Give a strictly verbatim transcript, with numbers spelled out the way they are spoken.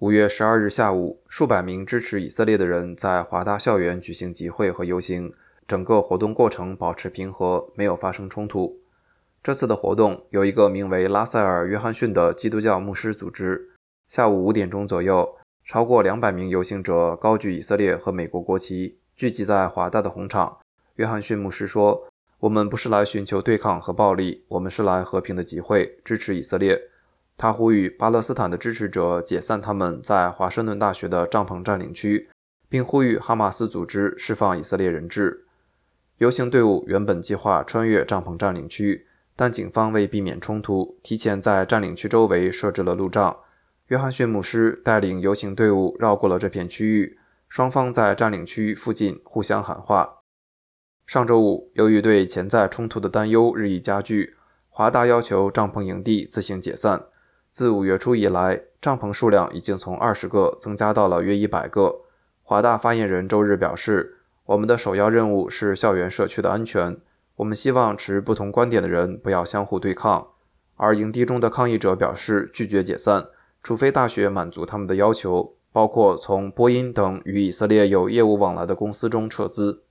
五月十二日下午，数百名支持以色列的人在华大校园举行集会和游行，整个活动过程保持平和，没有发生冲突。这次的活动由一个名为拉塞尔·约翰逊的基督教牧师组织。下午五点钟左右，超过两百名游行者高举以色列和美国国旗，聚集在华大的红场。约翰逊牧师说：“我们不是来寻求对抗和暴力，我们是来和平的集会，支持以色列。”他呼吁巴勒斯坦的支持者解散他们在华盛顿大学的帐篷占领区，并呼吁哈马斯组织释放以色列人质。游行队伍原本计划穿越帐篷占领区，但警方为避免冲突，提前在占领区周围设置了路障。约翰逊牧师带领游行队伍绕过了这片区域，双方在占领区附近互相喊话。上周五，由于对潜在冲突的担忧日益加剧，华大要求帐篷营地自行解散。自五月初以来，帐篷数量已经从二十个增加到了约一百个。华大发言人周日表示：“我们的首要任务是校园社区的安全，我们希望持不同观点的人不要相互对抗。”而营地中的抗议者表示拒绝解散，除非大学满足他们的要求，包括从波音等与以色列有业务往来的公司中撤资。